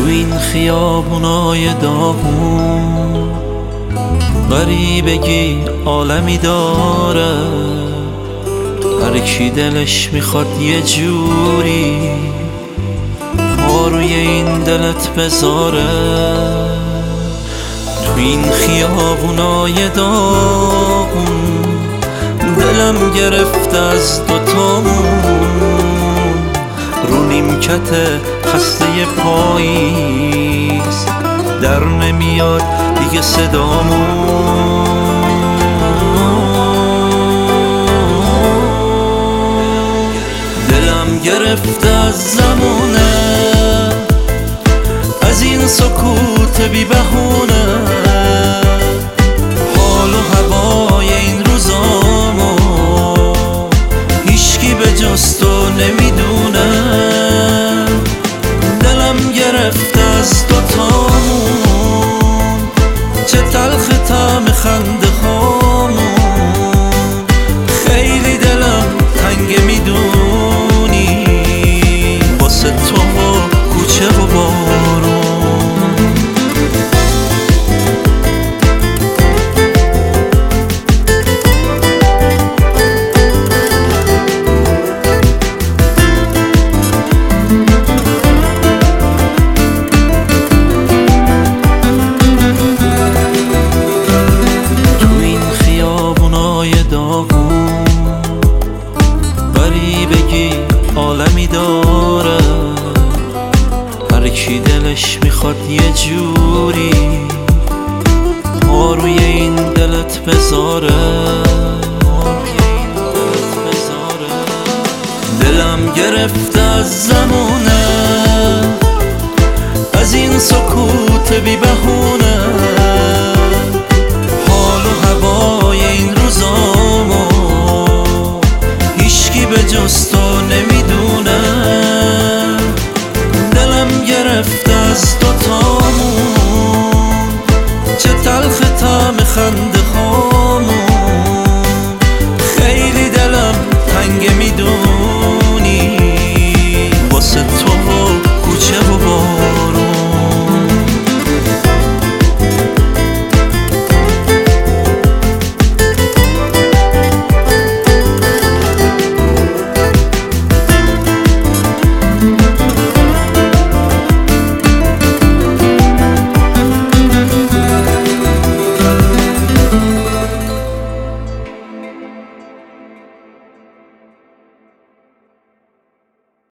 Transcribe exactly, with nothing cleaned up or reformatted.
این خیابونای داغون غریبگی عالمی داره، هر کی دلش میخواد یه جوری پا روی این دلت بذاره. تو این خیابونای داغون دلم گرفت از دوتامون، رو نیمکت خسته پاییز در نمیاد دیگه صدامون. دلم گرفت از زمونه، از این سکوت بی بهونه، حال و هوای این روزامو هیچکی به جز تو نمیدونه. دلم گرفت از دوتامون، چه تلخ طعم خنده هامون، خیلی دلم تنگ میدونی واسه تو و کوچه و بارون. غریبگی عالمی داره، هر کی دلش میخواد یه جوری پا روی این دلت بذاره. دلم گرفت از زمونه، از این سکوت بی